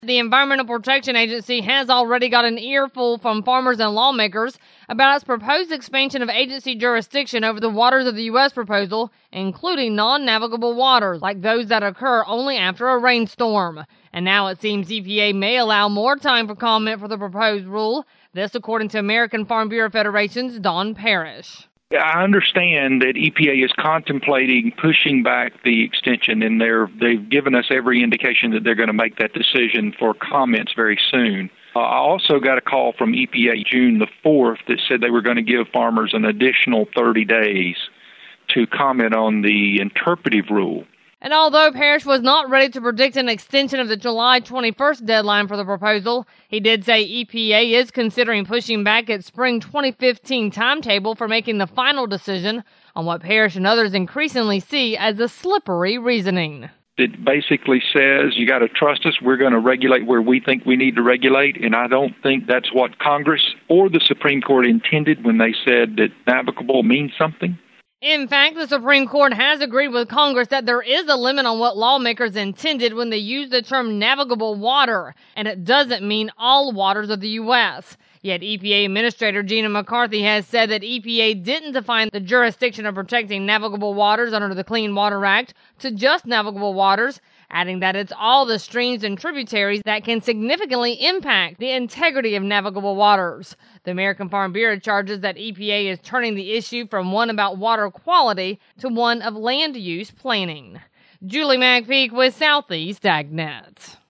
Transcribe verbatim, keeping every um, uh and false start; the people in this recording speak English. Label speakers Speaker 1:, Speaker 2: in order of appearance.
Speaker 1: The Environmental Protection Agency has already got an earful from farmers and lawmakers about its proposed expansion of agency jurisdiction over the waters of the U S proposal, including non-navigable waters like those that occur only after a rainstorm. And now it seems E P A may allow more time for comment for the proposed rule. This according to American Farm Bureau Federation's Don Parrish.
Speaker 2: I understand that E P A is contemplating pushing back the extension, and they're, they've given us every indication that they're going to make that decision for comments very soon. Uh, I also got a call from E P A June the fourth that said they were going to give farmers an additional thirty days to comment on the interpretive rule.
Speaker 1: And although Parrish was not ready to predict an extension of the July twenty-first deadline for the proposal, he did say E P A is considering pushing back its spring twenty fifteen timetable for making the final decision on what Parrish and others increasingly see as a slippery reasoning.
Speaker 2: It basically says you got to trust us. We're going to regulate where we think we need to regulate, and I don't think that's what Congress or the Supreme Court intended when they said that navigable means something.
Speaker 1: In fact, the Supreme Court has agreed with Congress that there is a limit on what lawmakers intended when they use the term navigable water, and it doesn't mean all waters of the U S. Yet E P A Administrator Gina McCarthy has said that E P A didn't define the jurisdiction of protecting navigable waters under the Clean Water Act to just navigable waters, adding that it's all the streams and tributaries that can significantly impact the integrity of navigable waters. The American Farm Bureau charges that E P A is turning the issue from one about water quality to one of land use planning. Julie McPeak with Southeast AgNet.